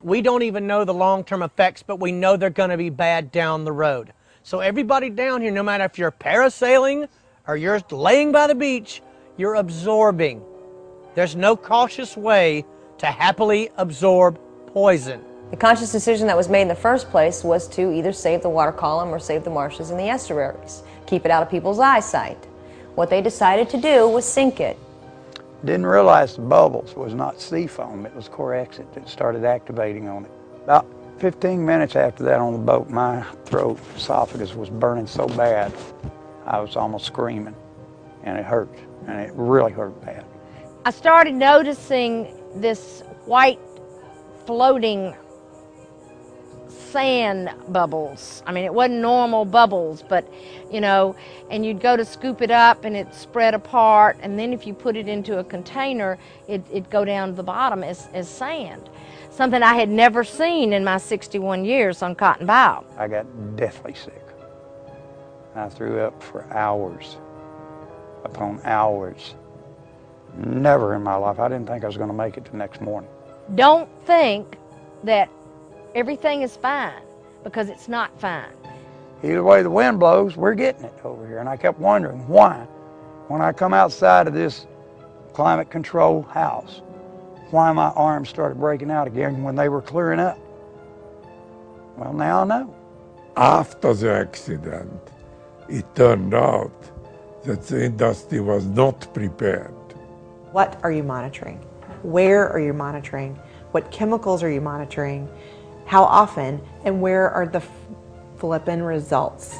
We don't even know the long-term effects, but we know they're going to be bad down the road. So everybody down here, no matter if you're parasailing or you're laying by the beach, you're absorbing. There's no cautious way to happily absorb poison. The conscious decision that was made in the first place was to either save the water column or save the marshes and the estuaries, keep it out of people's eyesight. What they decided to do was sink it. Didn't realize the bubbles was not sea foam, it was Corexit that started activating on it. About 15 minutes after that on the boat, my throat, esophagus was burning so bad, I was almost screaming, and it hurt, and it really hurt bad. I started noticing this white floating sand bubbles. I mean, it wasn't normal bubbles, but, you know, and you'd go to scoop it up and it spread apart, and then if you put it into a container, it'd go down to the bottom as sand. Something I had never seen in my 61 years on Cotton Bow. I got deathly sick. I threw up for hours upon hours. Never in my life. I didn't think I was going to make it the next morning. Don't think that everything is fine, because it's not fine. Either way the wind blows, we're getting it over here. And I kept wondering why, when I come outside of this climate control house, why my arms started breaking out again when they were clearing up. Well, now I know. After the accident, it turned out that the industry was not prepared. What are you monitoring? Where are you monitoring? What chemicals are you monitoring? How often? And where are the flippin' results?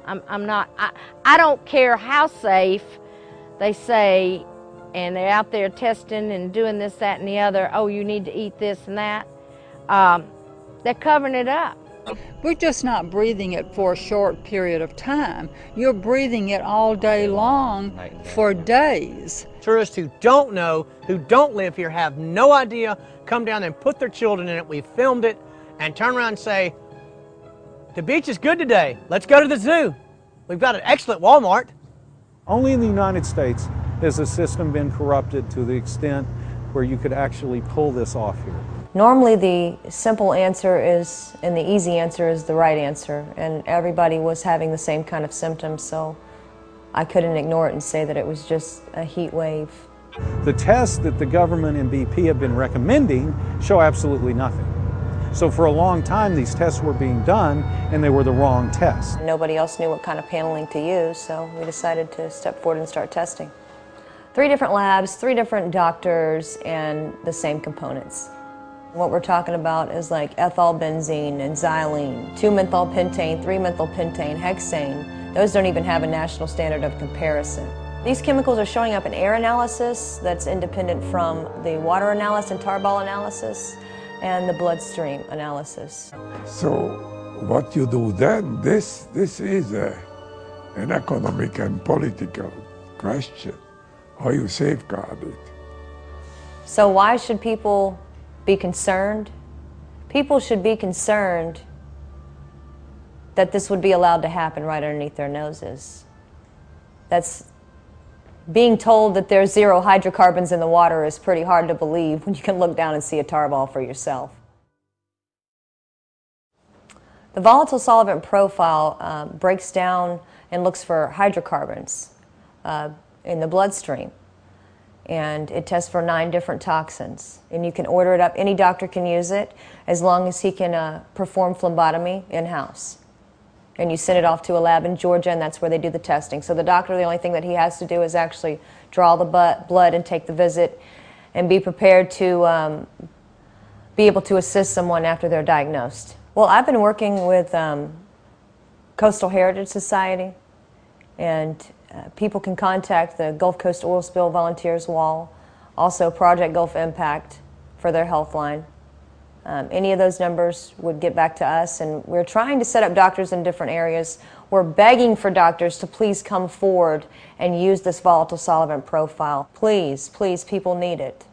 I don't care how safe they say, and they're out there testing and doing this, that, and the other. Oh, you need to eat this and that. They're covering it up. We're just not breathing it for a short period of time. You're breathing it all day long for days. Tourists who don't know, who don't live here, have no idea, come down and put their children in it. We filmed it and turn around and say, the beach is good today. Let's go to the zoo. We've got an excellent Walmart. Only in the United States has the system been corrupted to the extent where you could actually pull this off here. Normally the simple answer is, and the easy answer is the right answer, and everybody was having the same kind of symptoms, so I couldn't ignore it and say that it was just a heat wave. The tests that the government and BP have been recommending show absolutely nothing. So for a long time these tests were being done and they were the wrong tests. Nobody else knew what kind of paneling to use, so we decided to step forward and start testing. 3 different labs, 3 different doctors, and the same components. What we're talking about is like ethylbenzene and xylene, 2-methylpentane, 3-methylpentane, hexane. Those don't even have a national standard of comparison. These chemicals are showing up in air analysis that's independent from the water analysis and tarball analysis and the bloodstream analysis. So what you do then, this is an economic and political question, how you safeguard it. So why should people be concerned? People should be concerned that this would be allowed to happen right underneath their noses. That's being told that there's 0 hydrocarbons in the water is pretty hard to believe when you can look down and see a tarball for yourself. The volatile solvent profile breaks down and looks for hydrocarbons in the bloodstream. And it tests for 9 different toxins. And you can order it up. Any doctor can use it as long as he can perform phlebotomy in-house. And you send it off to a lab in Georgia, and that's where they do the testing. So the doctor, the only thing that he has to do is actually draw the blood and take the visit and be prepared to be able to assist someone after they're diagnosed. Well, I've been working with Coastal Heritage Society, and people can contact the Gulf Coast Oil Spill Volunteers Wall, also Project Gulf Impact for their health line. Any of those numbers would get back to us, and we're trying to set up doctors in different areas. We're begging for doctors to please come forward and use this volatile solvent profile. Please, please, people need it.